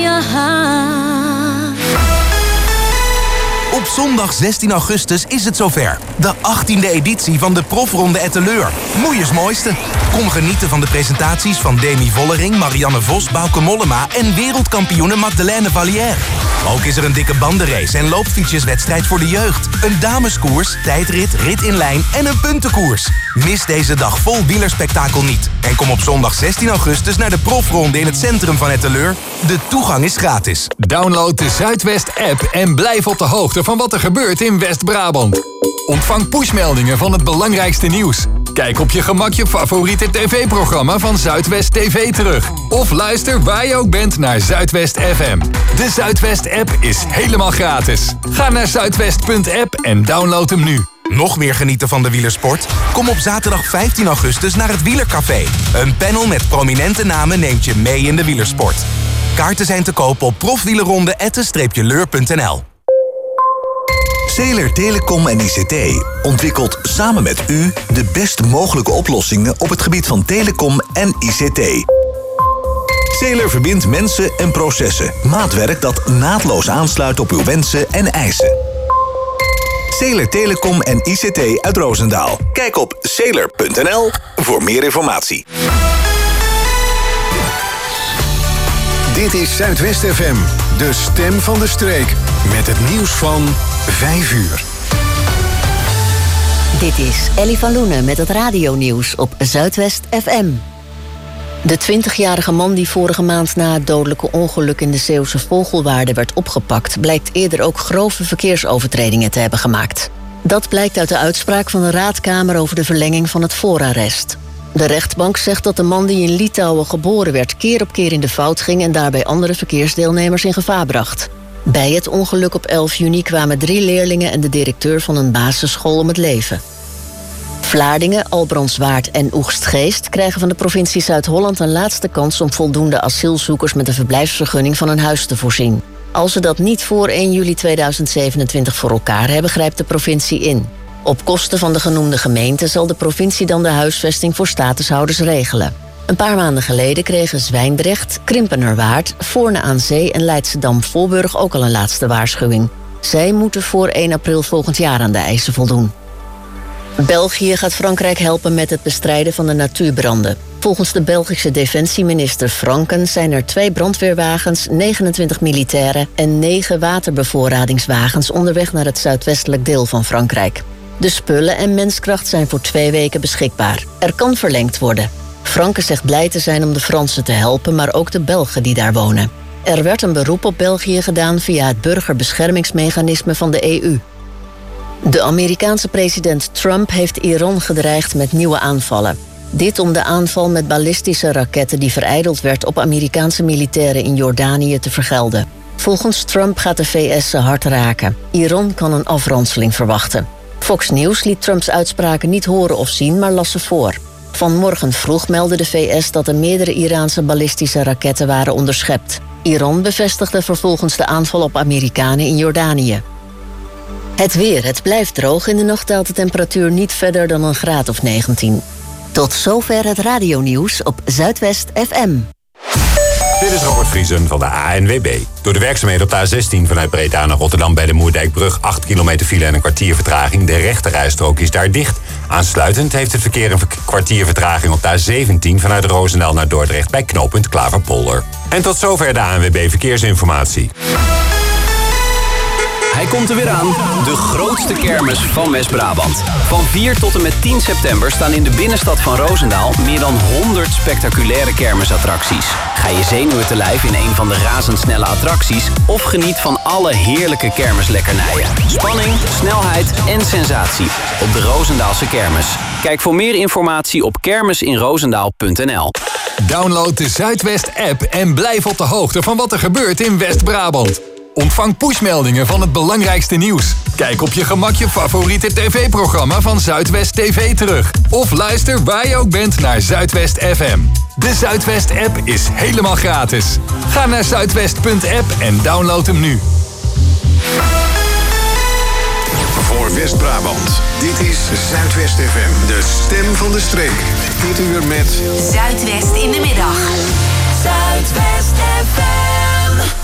Op zondag 16 augustus is het zover. De 18e editie van de Profronde Etteleur. Moeiers mooiste. Kom genieten van de presentaties van Demi Vollering, Marianne Vos, Bauke Mollema en wereldkampioene Magdalene Vallière. Ook is er een dikke bandenrace en loopfietsjeswedstrijd voor de jeugd. Een dameskoers, tijdrit, rit in lijn en een puntenkoers. Mis deze dag vol wielerspektakel niet. En kom op zondag 16 augustus naar de Profronde in het centrum van Etteleur. De toegang is gratis. Download de Zuidwest-app en blijf op de hoogte van wat er gebeurt in West-Brabant. Ontvang pushmeldingen van het belangrijkste nieuws. Kijk op je gemak je favoriete tv-programma van Zuidwest TV terug. Of luister waar je ook bent naar Zuidwest FM. De Zuidwest-app is helemaal gratis. Ga naar zuidwest.app en download hem nu. Nog meer genieten van de wielersport? Kom op zaterdag 15 augustus naar het Wielercafé. Een panel met prominente namen neemt je mee in de wielersport. Kaarten zijn te kopen op profwielerronde@leur.nl. Zeeler Telecom en ICT ontwikkelt samen met u de best mogelijke oplossingen op het gebied van telecom en ICT. Zeeler verbindt mensen en processen. Maatwerk dat naadloos aansluit op uw wensen en eisen. Zeeler Telecom en ICT uit Roosendaal. Kijk op zeeler.nl voor meer informatie. Dit is Zuidwest FM, de stem van de streek. Met het nieuws van 5 uur. Dit is Ellie van Loenen met het radionieuws op Zuidwest FM. De 20-jarige man die vorige maand na het dodelijke ongeluk in de Zeeuwse Vogelwaarde werd opgepakt, blijkt eerder ook grove verkeersovertredingen te hebben gemaakt. Dat blijkt uit de uitspraak van de Raadkamer over de verlenging van het voorarrest. De rechtbank zegt dat de man die in Litouwen geboren werd keer op keer in de fout ging en daarbij andere verkeersdeelnemers in gevaar bracht. Bij het ongeluk op 11 juni kwamen 3 leerlingen en de directeur van een basisschool om het leven. Vlaardingen, Albrandswaard en Oegstgeest krijgen van de provincie Zuid-Holland een laatste kans om voldoende asielzoekers met een verblijfsvergunning van een huis te voorzien. Als ze dat niet voor 1 juli 2027 voor elkaar hebben, grijpt de provincie in. Op kosten van de genoemde gemeente zal de provincie dan de huisvesting voor statushouders regelen. Een paar maanden geleden kregen Zwijndrecht, Krimpenerwaard, Voorne aan Zee en Leidschendam-Voorburg ook al een laatste waarschuwing. Zij moeten voor 1 april volgend jaar aan de eisen voldoen. België gaat Frankrijk helpen met het bestrijden van de natuurbranden. Volgens de Belgische defensieminister Franken zijn er 2 brandweerwagens, 29 militairen en 9 waterbevoorradingswagens onderweg naar het zuidwestelijk deel van Frankrijk. De spullen en menskracht zijn voor 2 weken beschikbaar. Er kan verlengd worden. Franken zegt blij te zijn om de Fransen te helpen, maar ook de Belgen die daar wonen. Er werd een beroep op België gedaan via het burgerbeschermingsmechanisme van de EU. De Amerikaanse president Trump heeft Iran gedreigd met nieuwe aanvallen. Dit om de aanval met ballistische raketten die verijdeld werd op Amerikaanse militairen in Jordanië te vergelden. Volgens Trump gaat de VS ze hard raken. Iran kan een afranseling verwachten. Fox News liet Trumps uitspraken niet horen of zien, maar las ze voor. Vanmorgen vroeg meldde de VS dat er meerdere Iraanse ballistische raketten waren onderschept. Iran bevestigde vervolgens de aanval op Amerikanen in Jordanië. Het weer. Het blijft droog. In de nacht daalt de temperatuur niet verder dan een graad of 19. Tot zover het radionieuws op Zuidwest FM. Dit is Robert Vriesen van de ANWB. Door de werkzaamheden op de A16 vanuit Breda naar Rotterdam bij de Moerdijkbrug 8 kilometer file en een kwartier vertraging. De rechterrijstrook is daar dicht. Aansluitend heeft het verkeer een kwartier vertraging op de A17 vanuit Roosendaal naar Dordrecht bij knooppunt Klaverpolder. En tot zover de ANWB Verkeersinformatie. Hij komt er weer aan, de grootste kermis van West-Brabant. Van 4 tot en met 10 september staan in de binnenstad van Roosendaal meer dan 100 spectaculaire kermisattracties. Ga je zenuwen te lijf in een van de razendsnelle attracties of geniet van alle heerlijke kermislekkernijen. Spanning, snelheid en sensatie op de Roosendaalse kermis. Kijk voor meer informatie op kermisinroosendaal.nl. Download de Zuidwest-app en blijf op de hoogte van wat er gebeurt in West-Brabant. Ontvang pushmeldingen van het belangrijkste nieuws. Kijk op je gemak je favoriete tv-programma van Zuidwest TV terug. Of luister waar je ook bent naar Zuidwest FM. De Zuidwest-app is helemaal gratis. Ga naar zuidwest.app en download hem nu. Voor West-Brabant, dit is Zuidwest FM, de stem van de streek. Dit uur met Zuidwest in de middag. Zuidwest FM.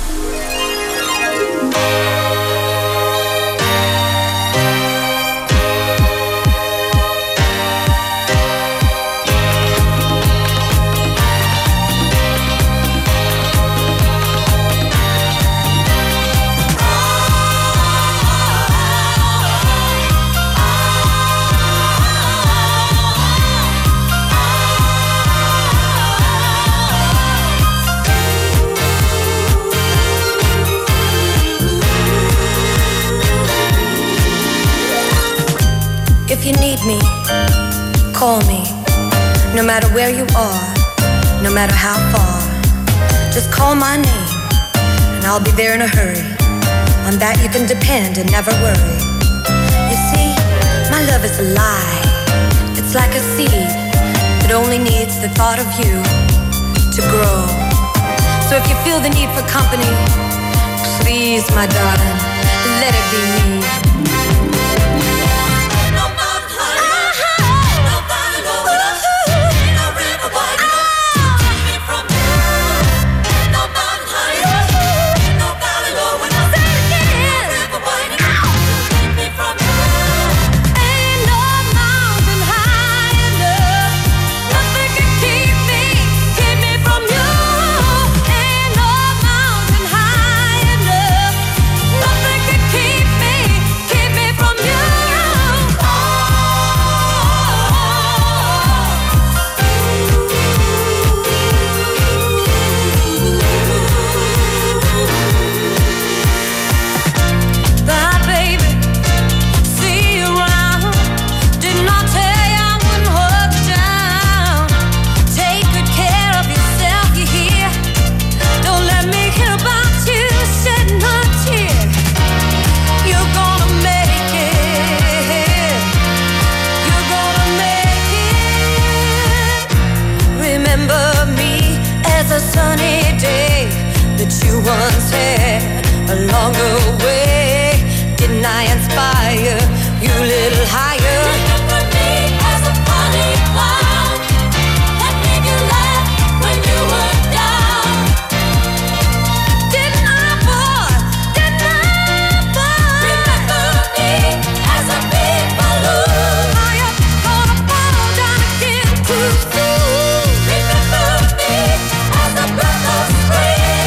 need me, call me. No matter where you are, no matter how far, just call my name and I'll be there in a hurry. On that you can depend and never worry. You see, my love is alive. It's like a seed that only needs the thought of you to grow. So if you feel the need for company, please, my darling, let it be me. Once had along the way, didn't I inspire you a little higher? Remember me as a funny clown that made you laugh when you were down. Didn't I, boy? Didn't I, boy? Remember me as a big balloon. Are you gonna fall down again too soon? Remember me as a breath of spring.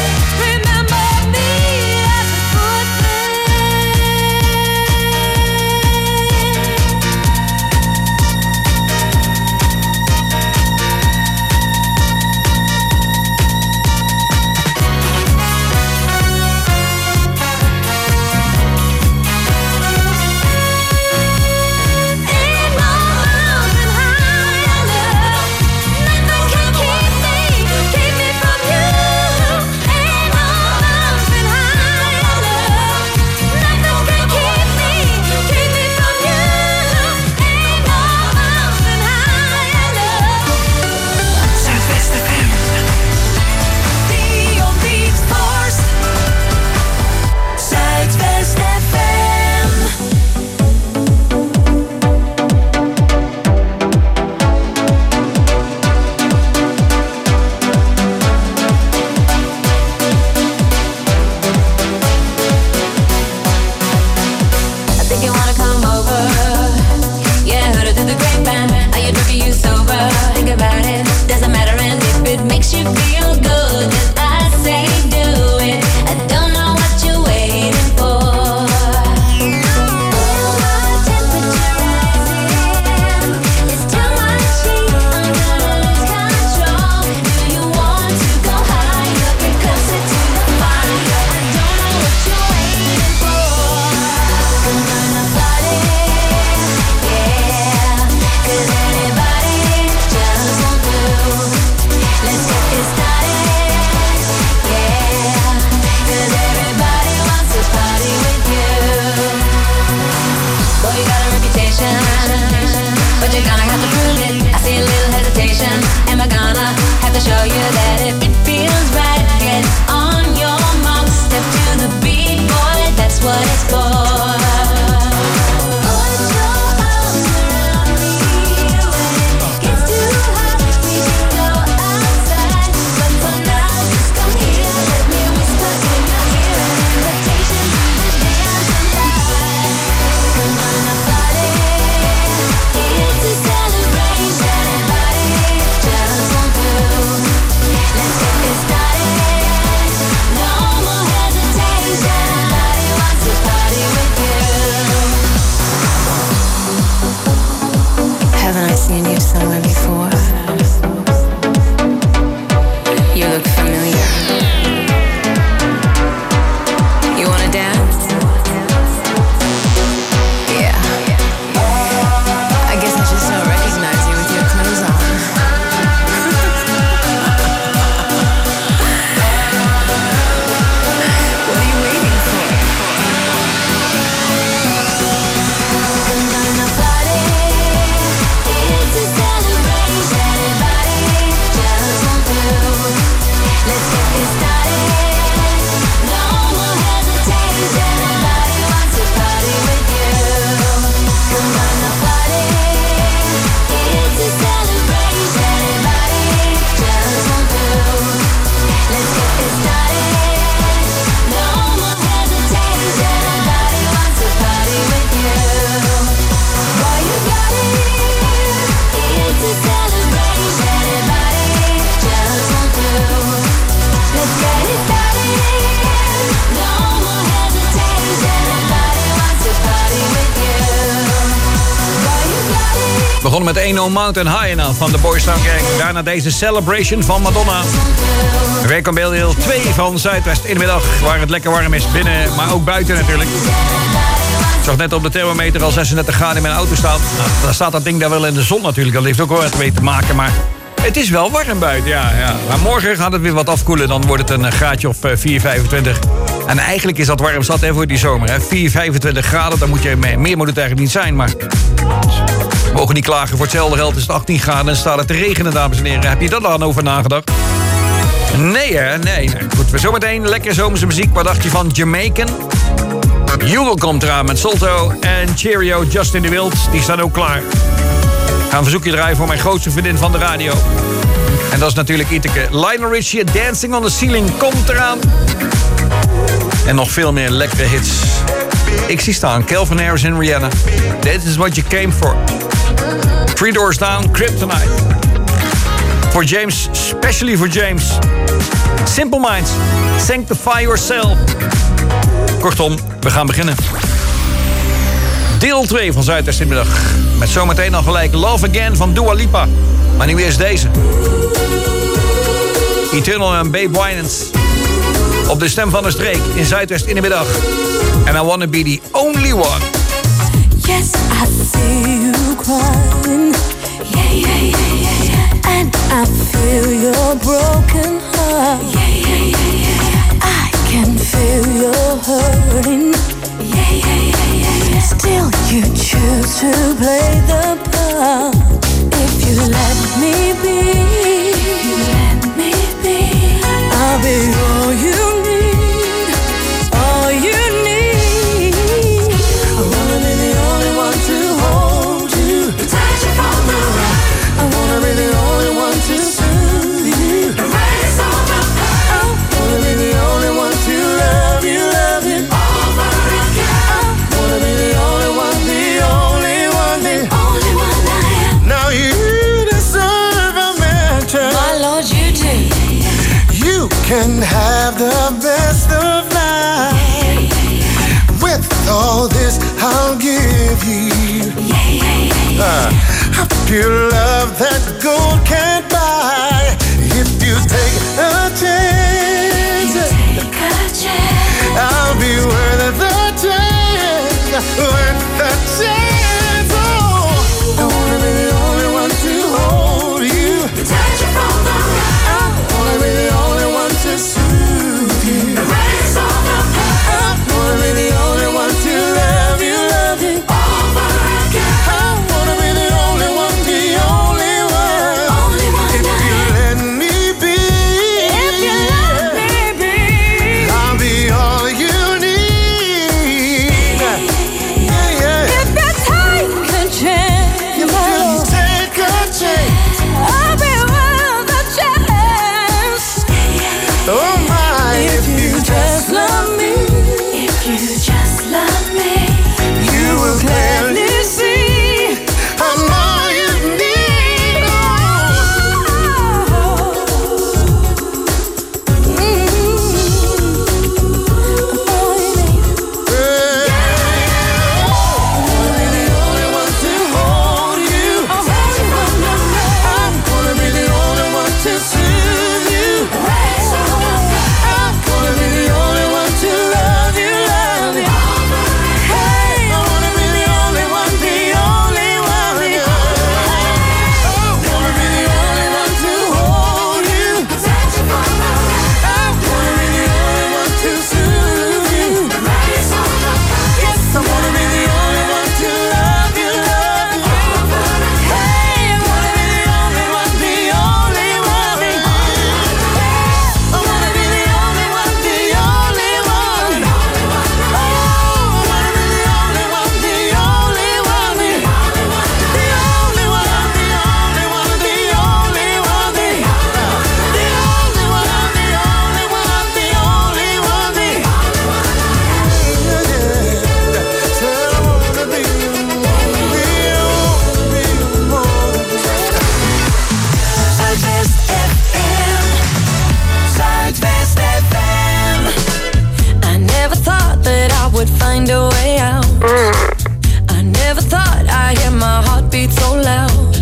begonnen met Ain't No Mountain High Enough van de Boys Town Gang. Daarna deze Celebration van Madonna. Weerkampioendeel 2 van Zuidwest in de middag, waar het lekker warm is binnen, maar ook buiten natuurlijk. Ik zag net op de thermometer al 36 graden in mijn auto staan. Nou, dan staat dat ding daar wel in de zon natuurlijk. Dat heeft ook wel wat mee te maken, maar het is wel warm buiten. Ja. Maar morgen gaat het weer wat afkoelen. Dan wordt het een graadje of 4, 25. En eigenlijk is dat warm zat voor die zomer. Hè? 4, 25 graden, dan moet je meer moet het eigenlijk niet zijn. Maar we mogen niet klagen. Voor hetzelfde geld is het 18 graden en staat het te regenen, dames en heren. Heb je daar dan over nagedacht? Nee, hè? Nee. Goed, we zometeen lekker zomerse muziek. Wat dacht je van Jamaican? Hugo komt eraan met Solto en Cheerio, Justin de Wild. Die staan ook klaar. Ga een verzoekje draaien voor mijn grootste vriendin van de radio. En dat is natuurlijk Iteke. Lionel Richie, Dancing on the Ceiling, komt eraan. En nog veel meer lekkere hits. Ik zie staan, Calvin Harris en Rihanna. This is what you came for. 3 Doors Down, Kryptonite. Voor James, specially voor James. Simple Minds, Sanctify Yourself. Kortom, we gaan beginnen. Deel 2 van Zuidwest in de middag. Met zometeen al gelijk Love Again van Dua Lipa. Maar nu eerst deze. Eternal en Babe Winans. Op de stem van de streek in Zuidwest in de middag. And I wanna be the only one. Yes, I see you crying. Yeah. And I feel your broken heart. Yeah. I can feel your hurting. Yeah. Still you choose to play the part. If you let me be, I'll be all you need, all you need. I wanna be the only one to hold you, touch you from the right. I wanna be the only one to soothe you, erase all the pain. I wanna be the only one to love you over again. I wanna be the only one, the only one, the only one I am. Now you deserve a mansion, my Lord, you do. You can have the best of life. With all this I'll give you. A pure love that gold can't buy. If you take a chance, I'll be worth the chance, worth the chance. Oh, I wanna be the only one to hold you, touch you from the right. I wanna be the only one to soothe you, erase all the pain. I wanna be the only one to love you over again. I wanna be the only one, the only one. If you let me be, I'll be all you need. Yeah. If you take a chance, I'll be worth the chance. Oh my, if you just love me, you will clearly see I'm all you need. I wanna be the only one to hold you, I'm gonna be the only one to soothe you. I'm gonna be the only one to love you. Hey, I wanna be the only one, the only one. I wanna be the only one to hold you, I wanna be the only one to soothe you. Yes, I wanna be the only one to love you. Hey, I wanna be the only one, the only one. I wanna be the only one, the only one. Oh, I wanna be the only one, the only one. The only one, the only one, the only one. The only one, the only one, the only one. So I wanna be Zuidwest FM. Zuidwest FM. I never thought that I would find a way out. I never thought I'd hear my heartbeat so loud.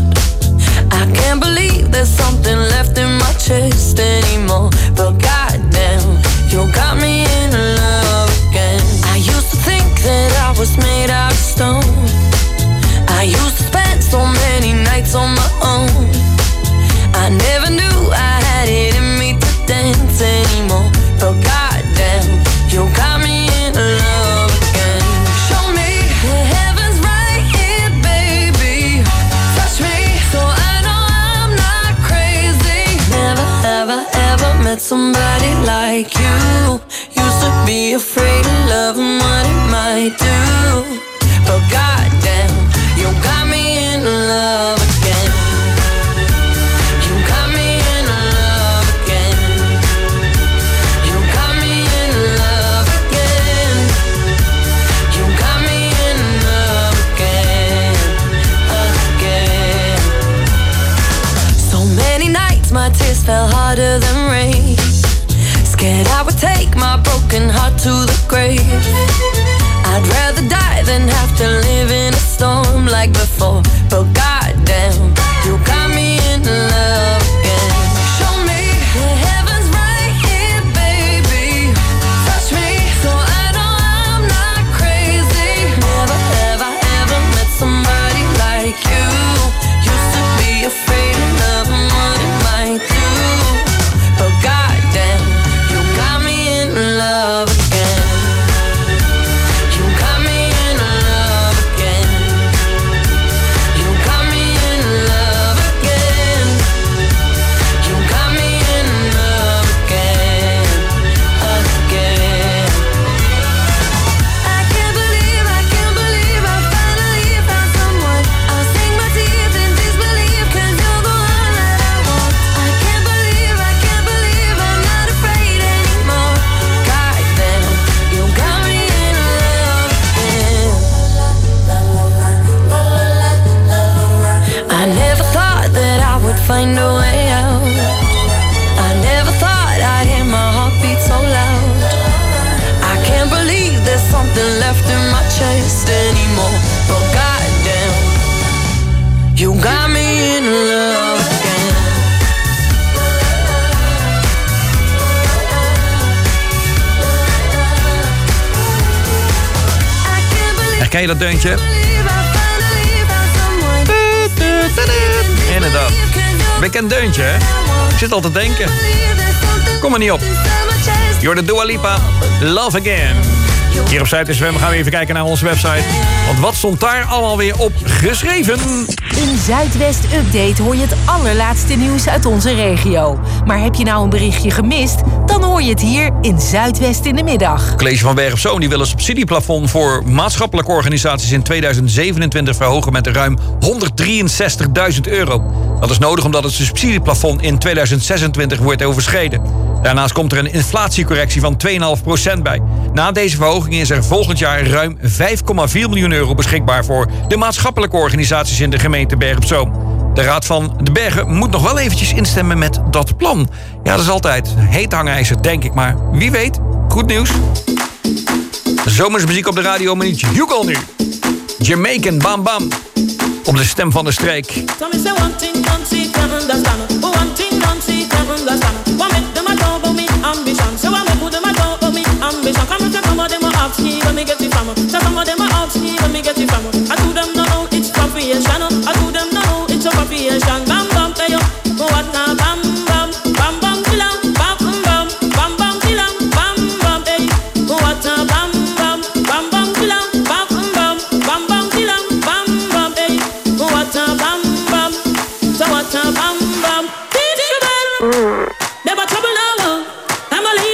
be afraid of love and what it might do. But goddamn, you got me in love again. You got me in love again. You got me in love again. You got me in love again, again. So many nights my tears fell harder than rain. Scared I would take my broken heart to the grave. I'd rather die than have to live in a storm like before. But goddamn, you got me in love again. Show me the heavens right here, baby. Touch me so I know I'm not crazy. Never have I ever met somebody like you. Used to be afraid of love and what it might do. But goddamn, you got me in love again. You got me in love again. You got me in love again. You got me in love again, again. I can't believe I finally found someone. I'll sink my teeth in disbelief 'cause you're the one that I want. I can't believe I'm not afraid anymore. Goddamn, you got me in love again. I never thought that I would find a way out. I never thought I'd hear my heartbeat so loud. I can't believe there's something left in my chest anymore. But goddamn, you got me in love again. Herken je dat deuntje? Inderdaad. Bekend deuntje, hè? Ik zit al te denken. Kom er niet op. You're the Dua Lipa. Love Again. Hier op Zuid FM gaan we even kijken naar onze website. Want wat stond daar allemaal weer op geschreven? In Zuidwest Update hoor je het allerlaatste nieuws uit onze regio. Maar heb je nou een berichtje gemist? Dan hoor je het hier in Zuidwest in de middag. Het college van Berg op Zoom die wil een subsidieplafond voor maatschappelijke organisaties in 2027 verhogen met ruim 163.000 euro. Dat is nodig omdat het subsidieplafond in 2026 wordt overschreden. Daarnaast komt er een inflatiecorrectie van 2,5% bij. Na deze verhoging is er volgend jaar ruim 5,4 miljoen euro beschikbaar voor de maatschappelijke organisaties in de gemeente Berg op Zoom. De Raad van de Bergen moet nog wel eventjes instemmen met dat plan. Ja, dat is altijd heet hangijzer, denk ik, maar wie weet. Goed nieuws. Zomersmuziek op de radio, maar niet Hugo nu. Jamaican Bam Bam. Op de stem van de streek. Bam bam, hey yo, what now? Bam bam, bam bam, tilang, bam bam, bam bam, tilang, bam bam, hey, what now? Bam bam, bam bam, tilang, bam bam, bam bam, tilang, bam bam, hey, what now? Bam bam, so what now? Bam bam, never trouble now, I'm a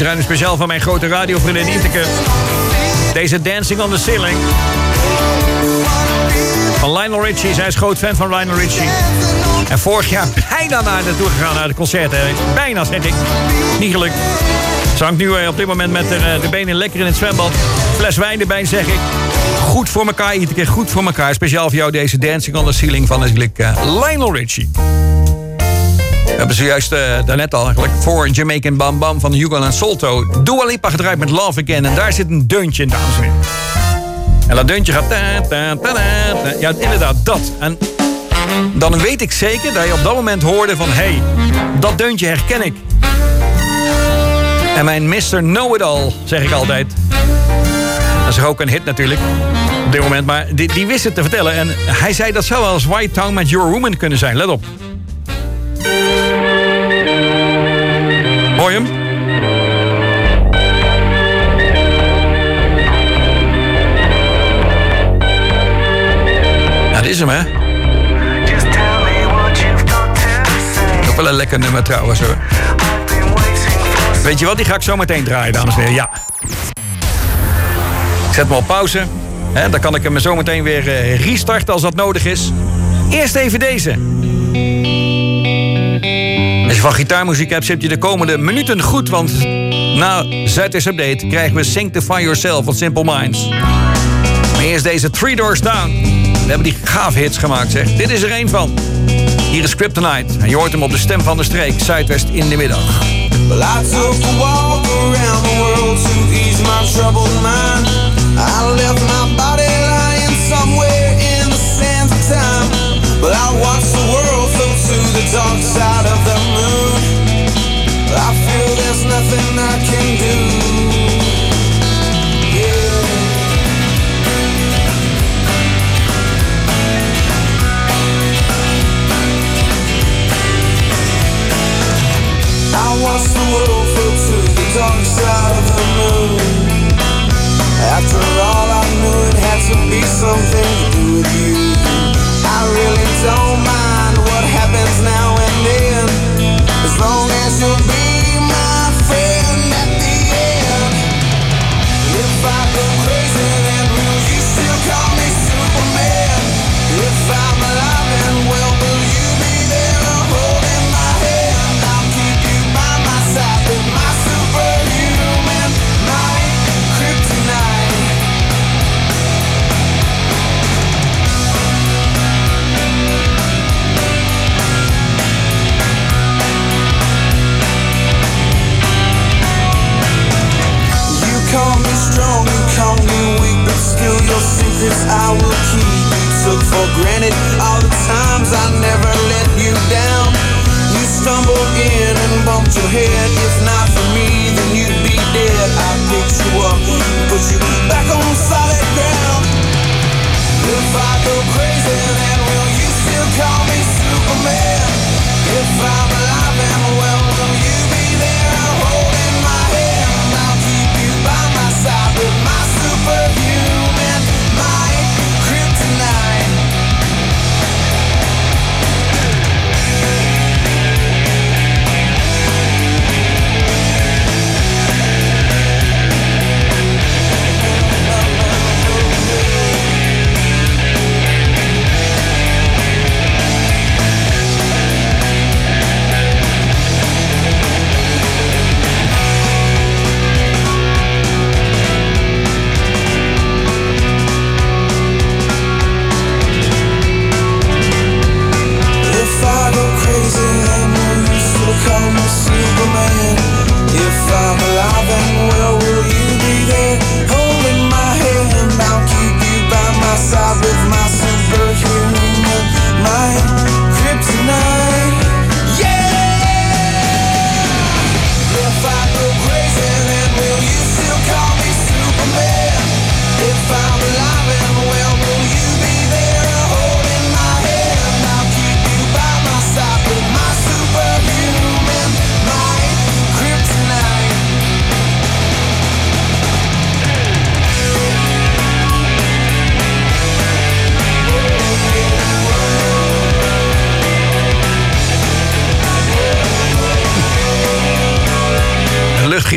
draaien speciaal van mijn grote radiovriendin Iteke. Deze Dancing on the Ceiling. Van Lionel Richie. Zij is groot fan van Lionel Richie. En vorig jaar bijna naartoe gegaan naar de concerten. Bijna, zeg ik. Niet gelukt. Ze hangt nu op dit moment met de benen lekker in het zwembad. Fles wijn erbij, zeg ik. Goed voor elkaar, iedere keer goed voor elkaar. Speciaal voor jou deze Dancing on the Ceiling van natuurlijk Lionel Richie. We hebben zojuist daarnet al eigenlijk voor Jamaican Bam Bam van Hugo en Solto Dua Lipa gedraaid met Love Again. En daar zit een deuntje in, dames en heren. En dat deuntje gaat... Ja, inderdaad, dat. En dan weet ik zeker dat je op dat moment hoorde van... Hey, dat deuntje herken ik. En mijn Mr. Know-it-all, zeg ik altijd. Dat is ook een hit natuurlijk. Op dit moment, maar die wist het te vertellen. En hij zei dat zou wel eens White Town met Your Woman kunnen zijn. Let op. Hoor je hem? Ja, dit is hem, hè? Ook wel een lekker nummer trouwens, hoor. Weet je wat? Die ga ik zo meteen draaien, dames en heren. Ja. Ik zet me op pauze. Dan kan ik hem zo meteen weer restarten als dat nodig is. Eerst even deze. Als je van gitaarmuziek hebt, zit je de komende minuten goed. Want na Zuidwest Update krijgen we Sanctify Yourself van Simple Minds. Maar eerst deze Three Doors Down. We hebben die gaaf hits gemaakt, zeg. Dit is er één van. Hier is Kryptonite. En je hoort hem op de stem van de streek. Zuidwest in de middag. Well, I took a walk around the world to ease my troubled mind. I left my body lying somewhere in the sands of time. But I watched the world float to the dark side of the moon. I feel there's nothing I can do. I watched the world float to the dark side of the moon. After all, I knew it had to be something to do with you. I really don't mind what happens now and then, as long as you'll be my friend at the end. If I go crazy, then will you still call me Superman? If I'm alive and well, will you be there holding my hand? I'll keep you by my side with my superhuman might, kryptonite. You call me strong, you call me weak, but still your secrets I will keep. You took for granted all the times I never let you down. You stumbled in and bumped your head. If not for me, then you'd be dead. I picked you up, put you back on solid ground. If I go crazy, then will you still call me Superman? If I'm alive and well, will you be there holding my hand? I'll keep you by my side with my superhuman might, kryptonite.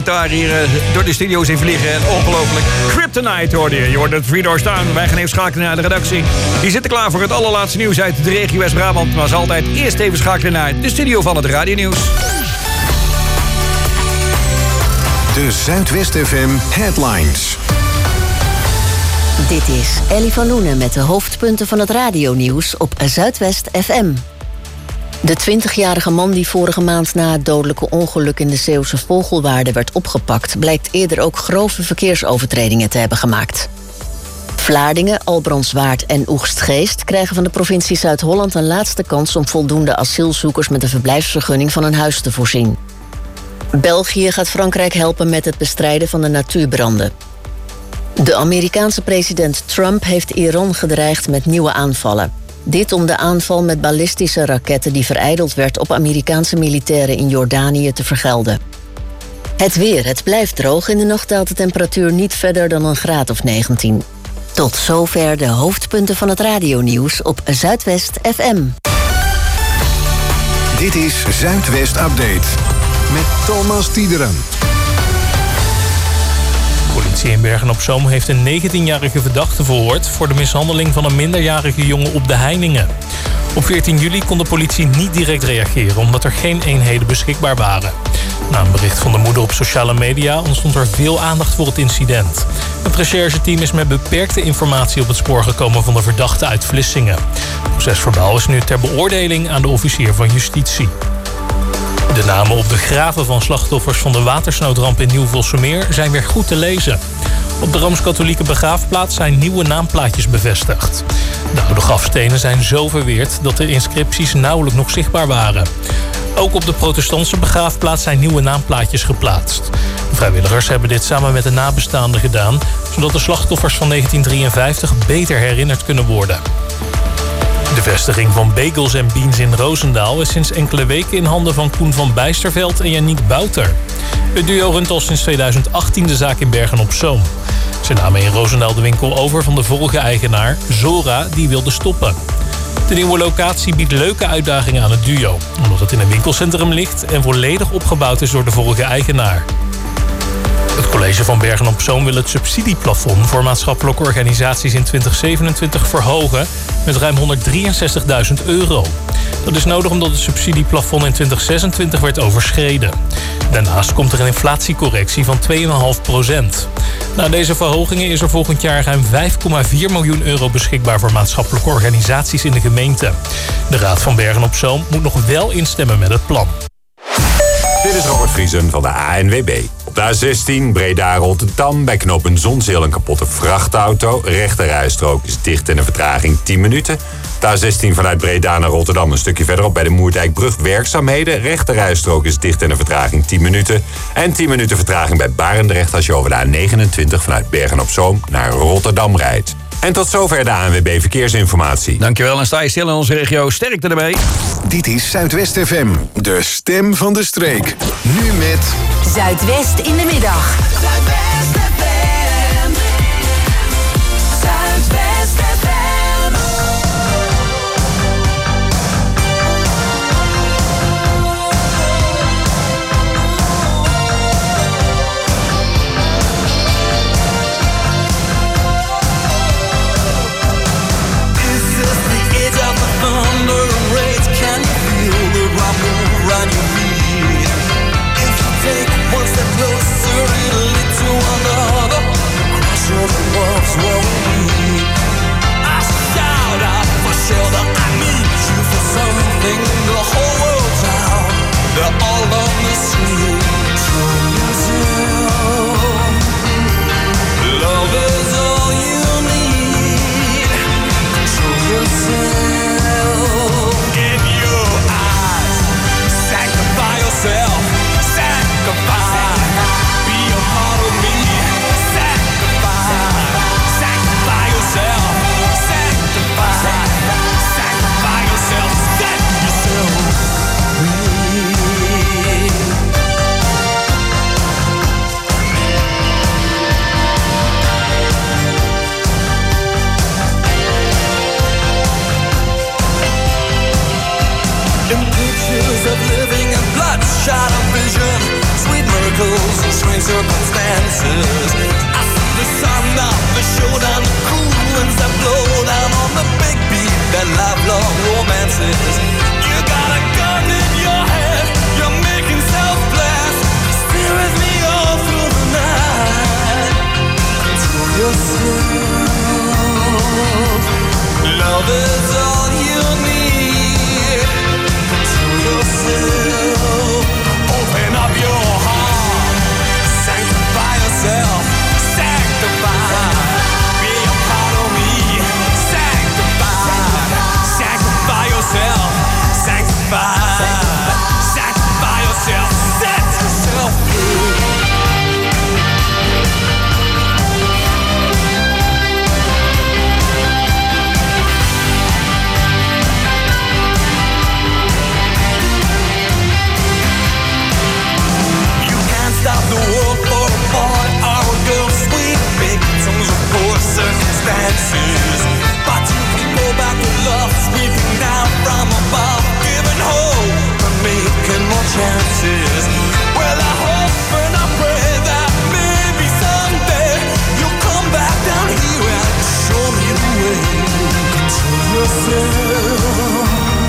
gitaar hier door de studio's in vliegen. Ongelooflijk. Kryptonite hoorde je. Je hoorde het Three Doors Down. Wij gaan even schakelen naar de redactie. Die zitten klaar voor het allerlaatste nieuws uit de regio West-Brabant. Maar als altijd eerst even schakelen naar de studio van het Radio Nieuws. De Zuidwest FM Headlines. Dit is Ellie van Loenen met de hoofdpunten van het radionieuws op Zuidwest FM. De 20-jarige man die vorige maand na het dodelijke ongeluk in de Zeeuwse Vogelwaarde werd opgepakt, blijkt eerder ook grove verkeersovertredingen te hebben gemaakt. Vlaardingen, Albrandswaard en Oegstgeest krijgen van de provincie Zuid-Holland een laatste kans om voldoende asielzoekers met een verblijfsvergunning van een huis te voorzien. België gaat Frankrijk helpen met het bestrijden van de natuurbranden. De Amerikaanse president Trump heeft Iran gedreigd met nieuwe aanvallen. Dit om de aanval met ballistische raketten die verijdeld werd op Amerikaanse militairen in Jordanië te vergelden. Het weer, het blijft droog. In de nacht daalt de temperatuur niet verder dan een graad of 19. Tot zover de hoofdpunten van het radionieuws op Zuidwest FM. Dit is Zuidwest Update met Thomas Tiederen. De politie in Bergen-op-Zoom heeft een 19-jarige verdachte verhoord voor de mishandeling van een minderjarige jongen op de Heiningen. Op 14 juli kon de politie niet direct reageren omdat er geen eenheden beschikbaar waren. Na een bericht van de moeder op sociale media ontstond er veel aandacht voor het incident. Het rechercheteam is met beperkte informatie op het spoor gekomen van de verdachte uit Vlissingen. Het procesverbaal is nu ter beoordeling aan de officier van justitie. De namen op de graven van slachtoffers van de watersnoodramp in Nieuw-Vossemeer zijn weer goed te lezen. Op de Rooms-Katholieke begraafplaats zijn nieuwe naamplaatjes bevestigd. De oude grafstenen zijn zo verweerd dat de inscripties nauwelijks nog zichtbaar waren. Ook op de protestantse begraafplaats zijn nieuwe naamplaatjes geplaatst. De vrijwilligers hebben dit samen met de nabestaanden gedaan, zodat de slachtoffers van 1953 beter herinnerd kunnen worden. De vestiging van Bagels & Beans in Roosendaal is sinds enkele weken in handen van Koen van Bijsterveld en Yannick Bouter. Het duo runt al sinds 2018 de zaak in Bergen-op-Zoom. Ze namen in Roosendaal de winkel over van de vorige eigenaar, Zora, die wilde stoppen. De nieuwe locatie biedt leuke uitdagingen aan het duo, omdat het in een winkelcentrum ligt en volledig opgebouwd is door de vorige eigenaar. Het college van Bergen-op-Zoom wil het subsidieplafond voor maatschappelijke organisaties in 2027 verhogen met ruim €163.000. Dat is nodig omdat het subsidieplafond in 2026 werd overschreden. Daarnaast komt er een inflatiecorrectie van 2,5%. Na deze verhogingen is er volgend jaar ruim €5,4 miljoen beschikbaar voor maatschappelijke organisaties in de gemeente. De Raad van Bergen-op-Zoom moet nog wel instemmen met het plan. Dit is Robert Vriesen van de ANWB. Op de A16 Breda-Rotterdam bij knooppunt Zonzeel een kapotte vrachtauto. Rechterrijstrook is dicht en een vertraging 10 minuten. De A16 vanuit Breda naar Rotterdam een stukje verderop bij de Moerdijkbrug werkzaamheden. Rechterrijstrook is dicht en een vertraging 10 minuten. En 10 minuten vertraging bij Barendrecht als je over de A29 vanuit Bergen-op-Zoom naar Rotterdam rijdt. En tot zover de ANWB Verkeersinformatie. Dankjewel en sta je stil in onze regio. Sterkte ermee. Dit is Zuidwest FM, de stem van de streek. Nu met Zuidwest in de middag. Zuidwest FM. Zuidwest FM. This is the edge of the thunder rage. Can you feel the rumble run your feet? If you take one step closer, it'll lead to obstacles and strange circumstances. I see the sun of the showdown, the cool winds that blow down on the big beat that lifelong romances. You got a gun in your hand, you're making self-blast. Stay with me all through the night. Control yourself. Love is all you need. Control yourself. Open up your heart. Sanctify yourself. Sanctify. Be a part of me. Sanctify. Sanctify yourself. Sanctify. Sanctify yourself. Set yourself free. Stop the world for a boy or a girl, sweet victims of poor circumstances. But you can go back to love, sweeping down from above, giving hope and making more chances. Well, I hope and I pray that maybe someday you'll come back down here and show me the way. Control yourself.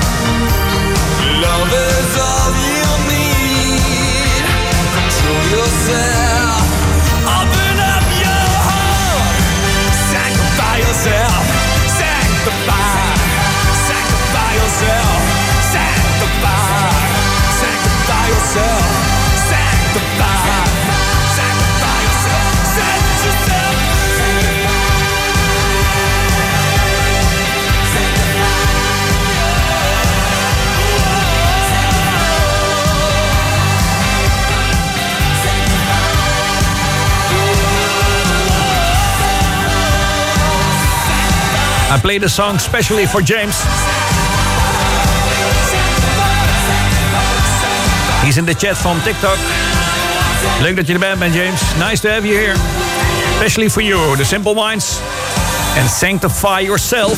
Love is all you need. Control yourself. Open up your heart. Sanctify yourself. Sanctify. Sanctify yourself. Sanctify. Sanctify yourself. Sanctify. Sanctify yourself. Set yourself free. I played a song specially for James. He's in the chat van TikTok. Leuk dat je erbij bent, James. Nice to have you here. Especially for you, The Simple Minds. And Sanctify Yourself.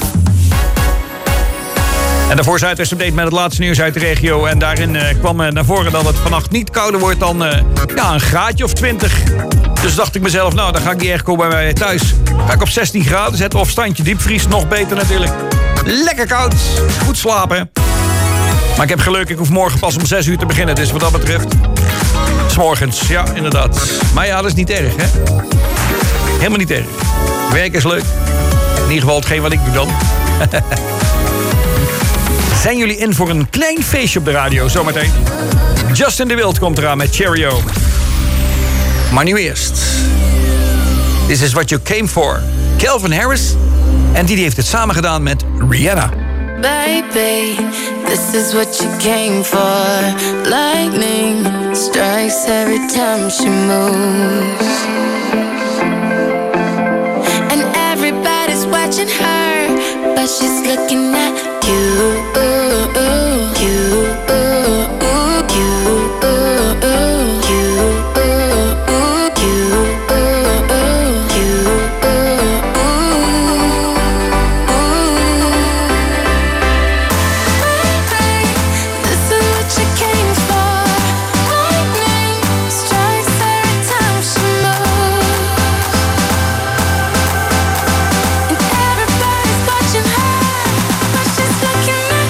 En daarvoor Zuidwest Update met het laatste nieuws uit de regio. En daarin kwam naar voren dat het vannacht niet kouder wordt dan een graadje of 20. Dus dacht ik mezelf, nou dan ga ik die airco bij mij thuis. Ga ik op 16 graden zetten of standje diepvries. Nog beter natuurlijk. Lekker koud. Goed slapen. Maar ik heb geluk, ik hoef morgen pas om 6 uur te beginnen. Dus wat dat betreft. 's morgens, ja inderdaad. Maar ja, dat is niet erg hè. Helemaal niet erg. Werk is leuk. In ieder geval hetgeen wat ik doe dan. Zijn jullie in voor een klein feestje op de radio zometeen? Justin de Wild komt eraan met Cheerio. Maar nu eerst. This is what you came for. Calvin Harris. En die heeft het samen gedaan met Rihanna. Baby, this is what you came for. Lightning strikes every time she moves. And everybody's watching her, but she's looking at you. Looking at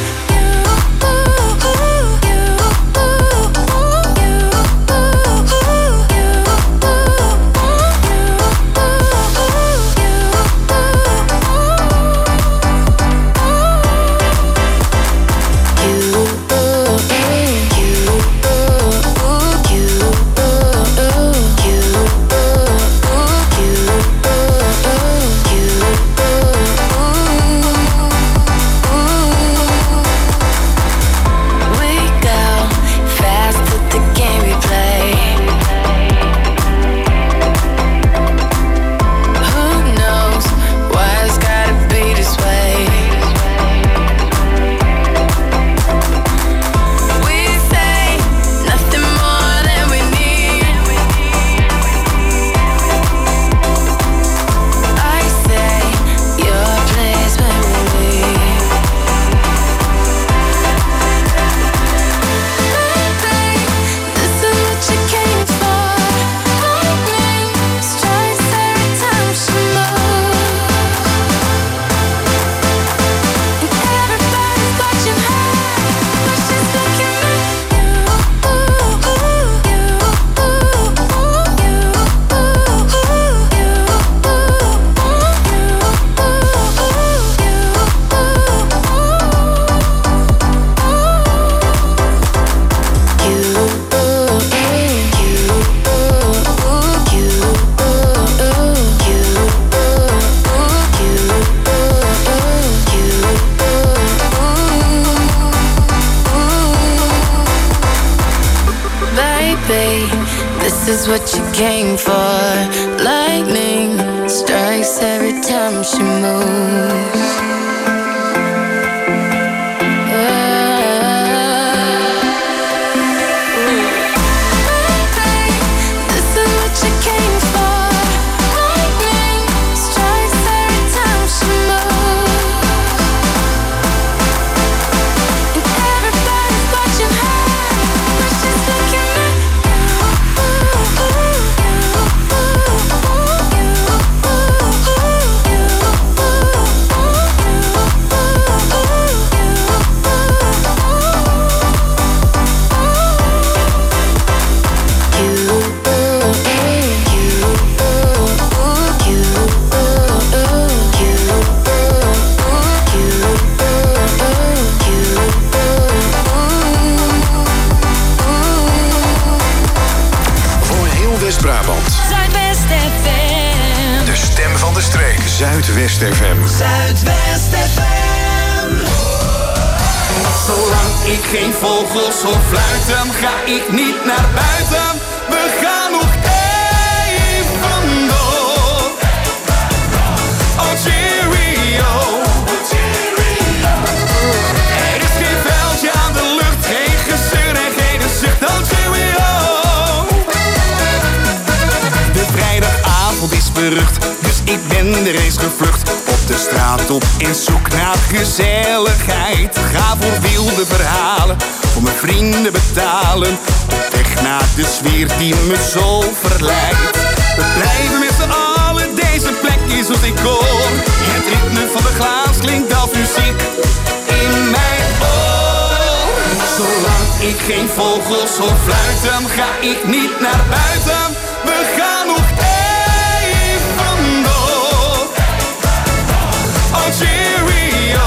is what you came for. Lightning strikes every time she moves. Zuidwest FM. Zuidwest FM. Zolang ik geen vogels hoor fluiten, ga ik niet naar buiten. We gaan nog even door. Oh cheerio. Er is geen veldje aan de lucht, geen gezeur en geen zucht. Oh cheerio. De vrijdagavond is berucht, dus ik ben er eens gevlucht. Op de straat op in zoek naar gezelligheid. Ga voor wilde verhalen, voor mijn vrienden betalen. Op weg naar de sfeer die me zo verleidt. We blijven met z'n allen, deze plek is wat ik hoor. Het ritme van de glaas klinkt als muziek in mijn oor. Zolang ik geen vogels hoor fluiten, ga ik niet naar buiten. We gaan nog even door. Oh cheerio.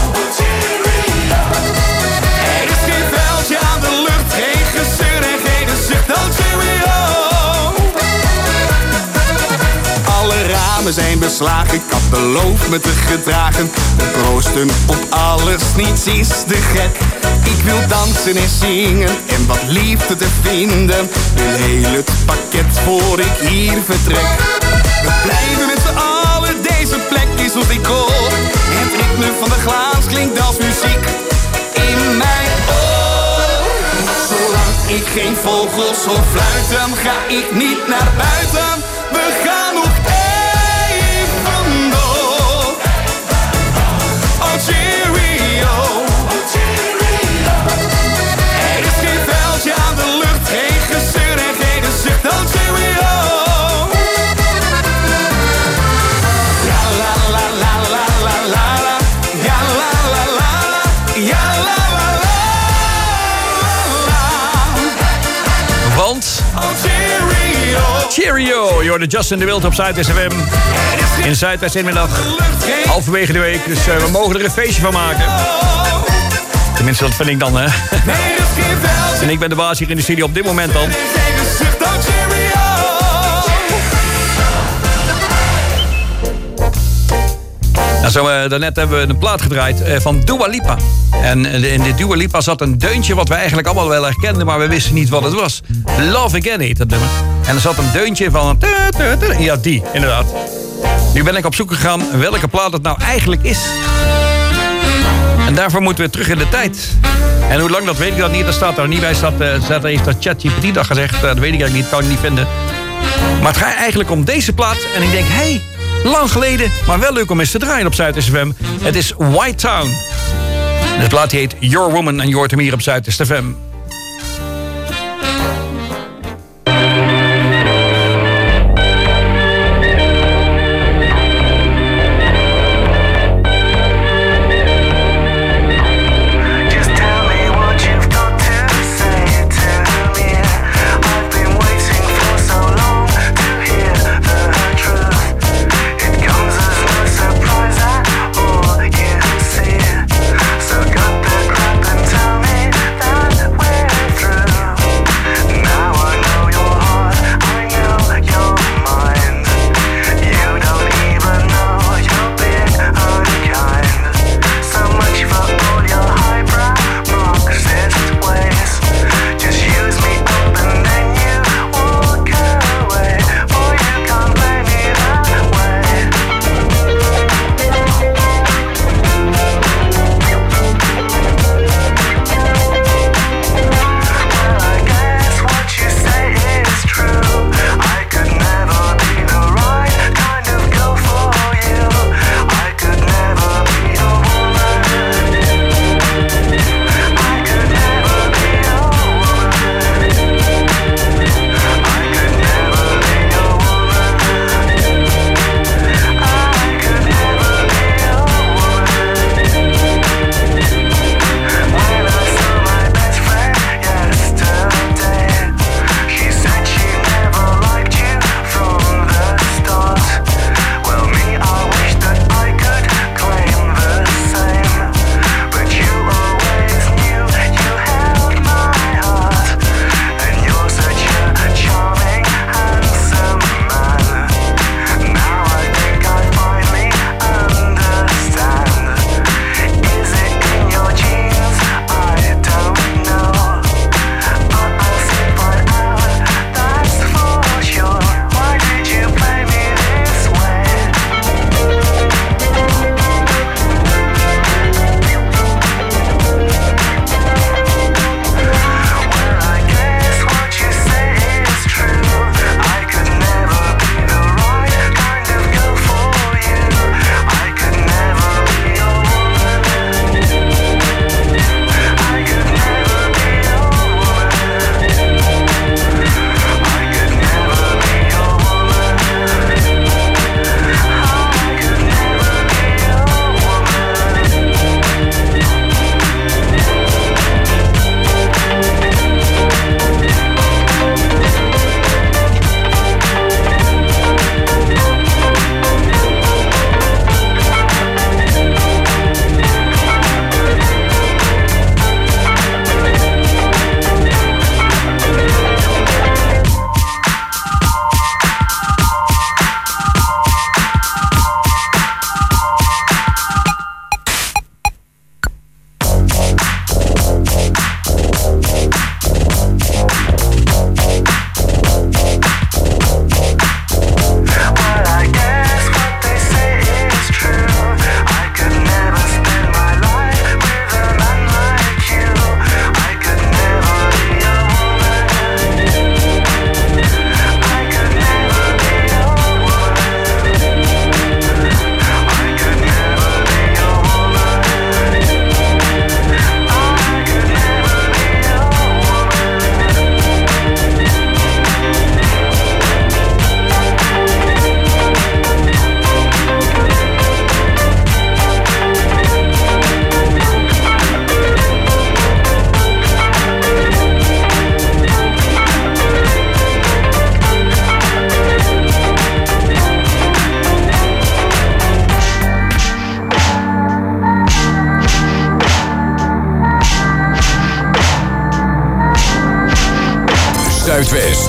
Er is geen veldje aan de lucht, geen gezeur en geen zucht. Oh cheerio. Alle ramen zijn beslagen, ik had beloofd me te gedragen. We proosten op alles, niets is te gek. Ik wil dansen en zingen en wat liefde te vinden. Wil heel het pakket voor ik hier vertrek. We blijven met z'n allen, deze plek is wat ik hoor. Het ritme van de glaas klinkt als muziek in mijn oor. Zolang ik geen vogels hoor fluiten, ga ik niet naar buiten. We gaan nog even door. Oh cheerio. Er is geen veldje aan de lucht, geen gezeur en geen zucht. Oh cheerio. Ja la la la la la la la. Ja la la la la. Ja la la la la. Want Cheerio, je hoorde Justin de Wild op Zuidwest FM. In Zuidwest inmiddag, halverwege de week. Dus we mogen er een feestje van maken. Tenminste, dat vind ik dan, hè. En ik ben de baas hier in de studio op dit moment dan. Nou, daarnet hebben we een plaat gedraaid van Dua Lipa. En in de Dua Lipa zat een deuntje wat we eigenlijk allemaal wel herkenden, maar we wisten niet wat het was. Love Again heet dat nummer. En er zat een deuntje van... Ja, die, inderdaad. Nu ben ik op zoek gegaan welke plaat het nou eigenlijk is. En daarvoor moeten we terug in de tijd. En hoe lang dat weet ik dat niet. Dat staat er niet bij. Heeft dat ChatGPT dat gezegd. Dat weet ik eigenlijk niet. Kan ik niet vinden. Maar het gaat eigenlijk om deze plaat. En ik denk, hey, lang geleden, maar wel leuk om eens te draaien op Zuidwest FM. Het is White Town. De plaat heet Your Woman en je hoort hem hier op Zuidwest FM. So got that rap and tell me that Zuidwest.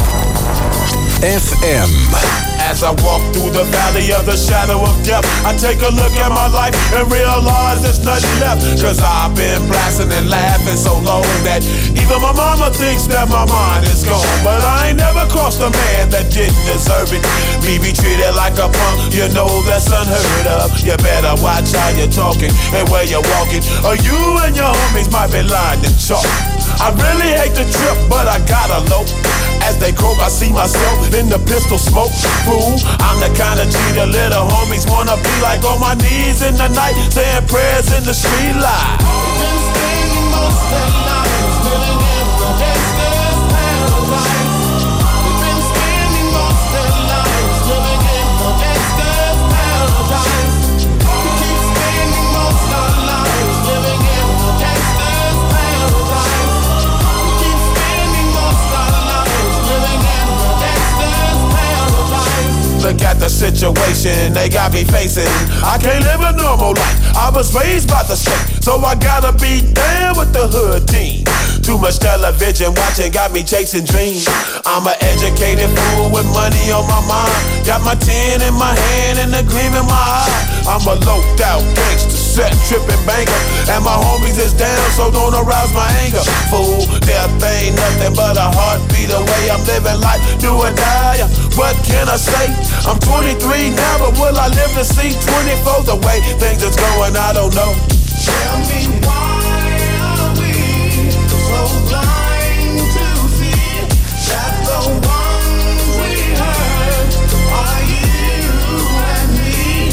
FM. As I walk through the valley of the shadow of death, I take a look at my life and realize there's nothing left. Cause I've been blasting and laughing so long that even my mama thinks that my mind is gone. But I ain't never crossed a man that didn't deserve it. Me be treated like a punk, you know that's unheard of. You better watch how you're talking and where you're walking, or you and your homies might be lying in chalk. I really hate the trip, but I gotta low. As they croak, I see myself in the pistol smoke. Fool, I'm the kind of G the little homies wanna be like, on my knees in the night, saying prayers in the street light. Been spending most of the night living in the gangster's paradise. We've been spending most of the night living in the gangster's paradise. We keep spending most of the night living in the gangster's paradise. We keep spending most of the night living in the gangster's paradise. Look at the situation they got me facing. I can't live a normal life. I was raised by the state, so I gotta be down with the hood team. Too much television watching got me chasing dreams. I'm an educated fool with money on my mind. Got my 10 in my hand and a gleam in my eye. I'm a loped out gangster, set tripping banker, and my homies is down, so don't arouse my anger. Fool, death ain't nothing but a heartbeat away. I'm living life, do or die. What can I say? I'm 23 now, but will I live to see 24? The way things is going, I don't know. Tell me why are we so blind to see that the ones we hurt are you and me?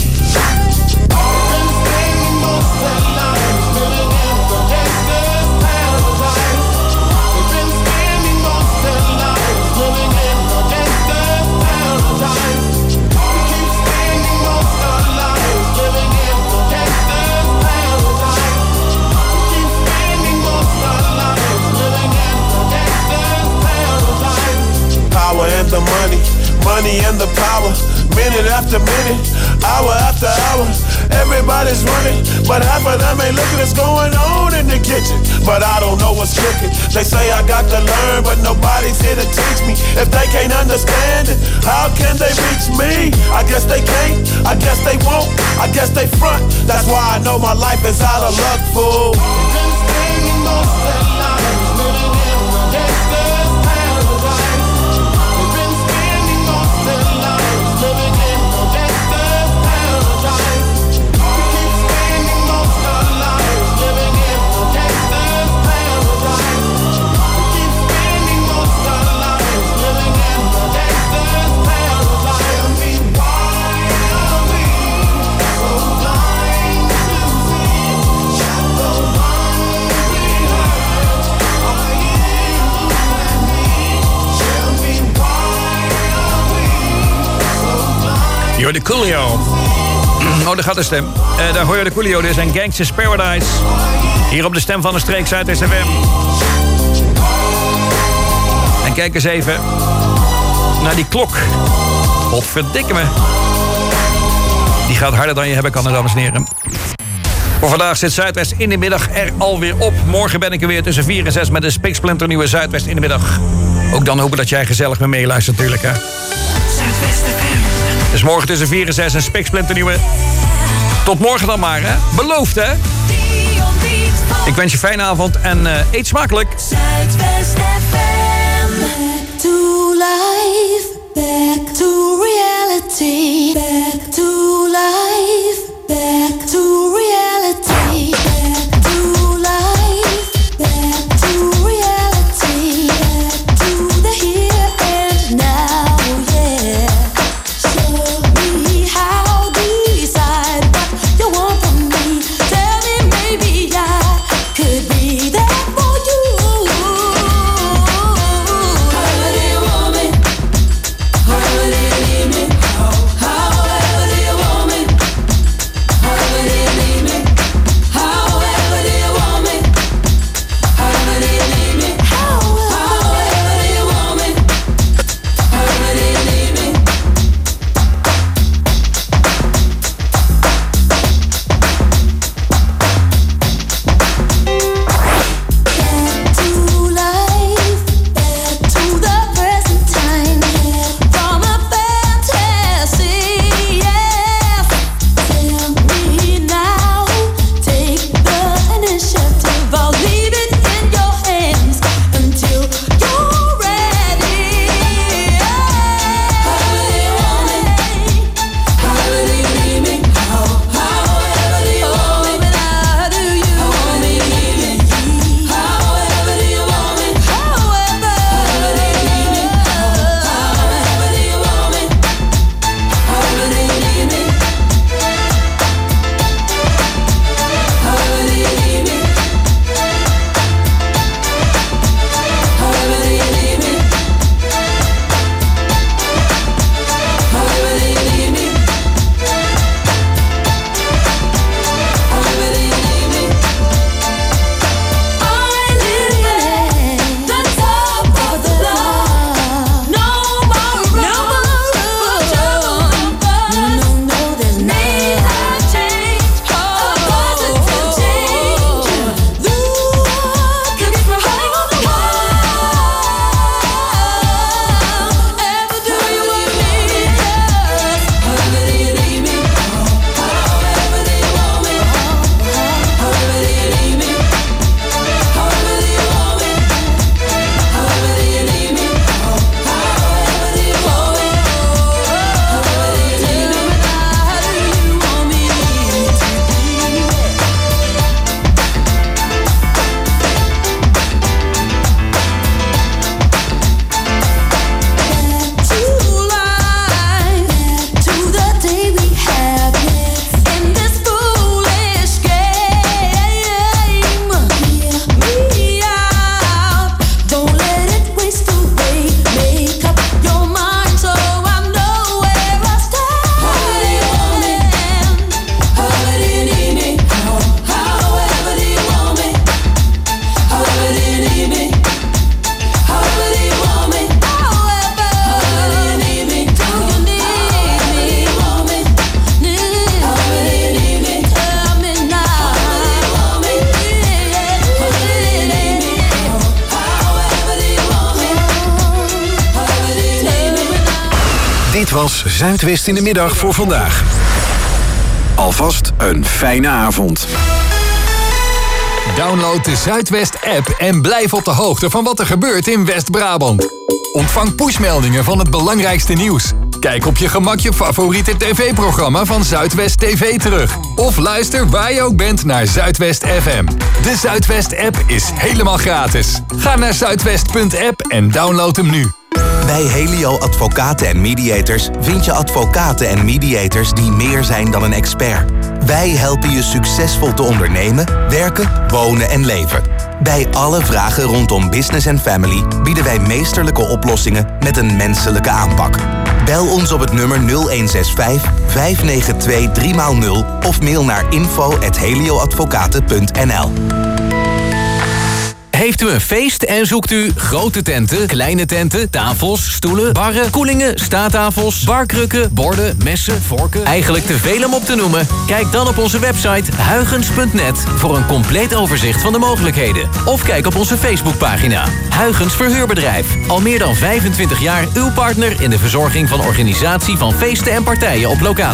Been spending most of the night living in the gangster's paradise. We've been spending most of the night living in the gangster's paradise. We keep spending most of the night living in the gangster's paradise. We keep spending most of the night living in the gangster's paradise. Power and the money, money and the power. Minute after minute, hour after hour, everybody's running, but half of them ain't looking what's going on in the kitchen. But I don't know what's cooking. They say I got to learn, but nobody's here to teach me. If they can't understand it, how can they reach me? I guess they can't, I guess they won't, I guess they front. That's why I know my life is out of luck, fool. Been spending most of the night living in the gangster's paradise. We've been spending most of the night living in the gangster's paradise. We keep spending most of the night living in the gangster's paradise. We keep spending most of the night living in the gangster's paradise. Tell me why are we so blind to see that the ones we hurt are you and me? Tell me why are we so blind? Yo, de Coolio. Oh, daar gaat de stem. Daar hoor je de Coolio. Dit is een Gangsta's Paradise. Hier op de stem van de streek Zuidwest FM. En kijk eens even naar die klok. Godverdikke me. Die gaat harder dan je hebben kan, dames en heren. Voor vandaag zit Zuidwest in de middag er alweer op. Morgen ben ik er weer tussen 4 en 6 met een spiksplinternieuwe Zuidwest in de middag. Ook dan hopen dat jij gezellig met meeluistert natuurlijk, hè. Zuidwest FM. Dus morgen tussen 4 en 6 een spiksplinternieuwe. Tot morgen dan maar, hè. Beloofd, hè. Ik wens je een fijne avond en eet smakelijk. Zuidwest FM. Back to life, back to reality. Back to life, back to reality. Back to life, back to reality. Back to the here and now, yeah. Show me how, decide what you want from me. Tell me maybe I could be there for you. I really want me, I really need Dit was Zuidwest in de middag voor vandaag. Alvast een fijne avond. Download de Zuidwest-app en blijf op de hoogte van wat er gebeurt in West-Brabant. Ontvang pushmeldingen van het belangrijkste nieuws. Kijk op je gemak je favoriete tv-programma van Zuidwest TV terug. Of luister waar je ook bent naar Zuidwest FM. De Zuidwest-app is helemaal gratis. Ga naar zuidwest.app en download hem nu. Bij Helio Advocaten en Mediators vind je advocaten en mediators die meer zijn dan een expert. Wij helpen je succesvol te ondernemen, werken, wonen en leven. Bij alle vragen rondom business en family bieden wij meesterlijke oplossingen met een menselijke aanpak. Bel ons op het nummer 0165 592 3x0 of mail naar info@helioadvocaten.nl. Heeft u een feest en zoekt u grote tenten, kleine tenten, tafels, stoelen, barren, koelingen, staattafels, barkrukken, borden, messen, vorken? Eigenlijk te veel om op te noemen? Kijk dan op onze website huygens.net voor een compleet overzicht van de mogelijkheden. Of kijk op onze Facebookpagina. Huygens Verhuurbedrijf. Al meer dan 25 jaar uw partner in de verzorging van organisatie van feesten en partijen op locatie.